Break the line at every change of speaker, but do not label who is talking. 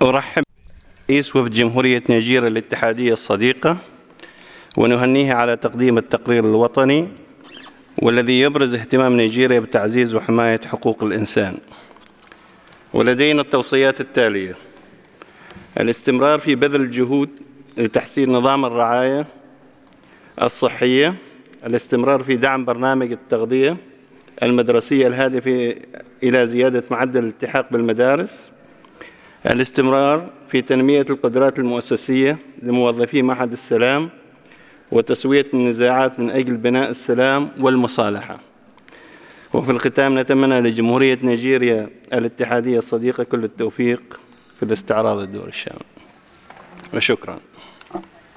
أرحب برئيس وفد جمهورية نيجيريا الاتحادية الصديقة، ونهنيه على تقديم التقرير الوطني والذي يبرز اهتمام نيجيريا بتعزيز وحماية حقوق الإنسان. ولدينا التوصيات التالية: الاستمرار في بذل الجهود لتحسين نظام الرعاية الصحية، الاستمرار في دعم برنامج التغذية المدرسية الهادف إلى زيادة معدل الالتحاق بالمدارس، الاستمرار في تنمية القدرات المؤسسية لموظفي معهد السلام وتسوية النزاعات من أجل بناء السلام والمصالحة. وفي الختام نتمنى لجمهورية نيجيريا الاتحادية الصديقة كل التوفيق في الاستعراض الدور الشامل، وشكرا.